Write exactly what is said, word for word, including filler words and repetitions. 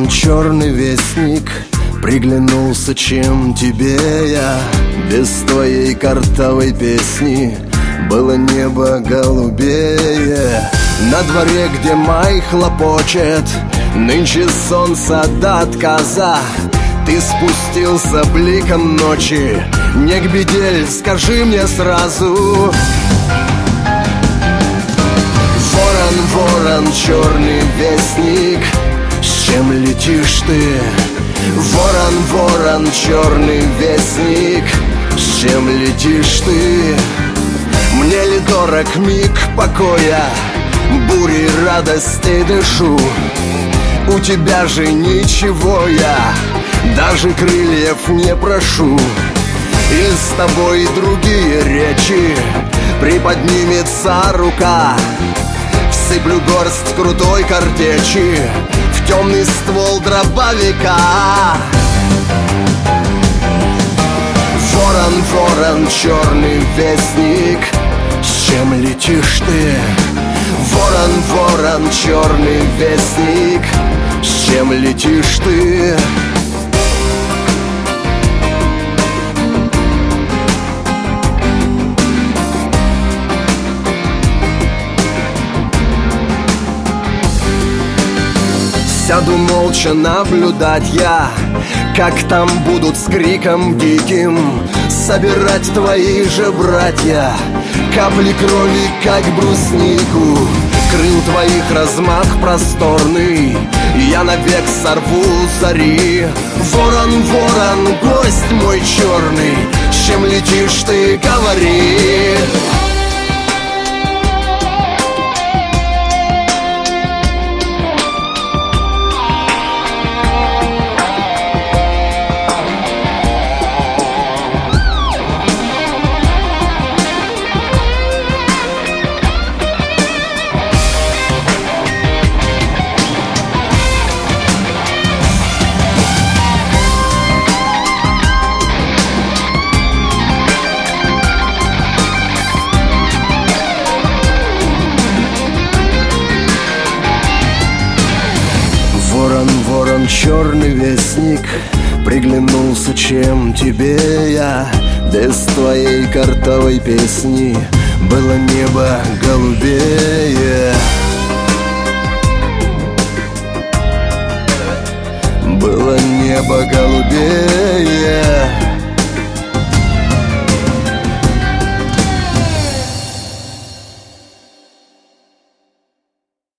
ворон, черный вестник, приглянулся, чем тебе я. Без твоей картавой песни было небо голубее. На дворе, где май хлопочет, нынче солнце до отказа. Ты спустился бликом ночи, не к беде, скажи мне сразу. Ворон, ворон, черный вестник, с чем летишь ты? Ворон, ворон, черный вестник, с чем летишь ты? Мне ли дорог миг покоя, бури радости дышу? У тебя же ничего я, даже крыльев не прошу. И с тобой другие речи, приподнимется рука. Всыплю горсть крутой картечи в темный ствол дробовика. Ворон, ворон, черный вестник, с чем летишь ты? Ворон, ворон, черный вестник, с чем летишь ты? Сяду молча наблюдать я, как там будут с криком диким собирать твои же братья капли крови, как бруснику. Крыл твоих размах просторный, я навек сорву зари. Ворон, ворон, гость мой черный, с чем летишь ты, говори. Ворон, ворон, черный вестник, приглянулся, чем тебе я. Без твоей картовой песни было небо голубее. Было небо голубее.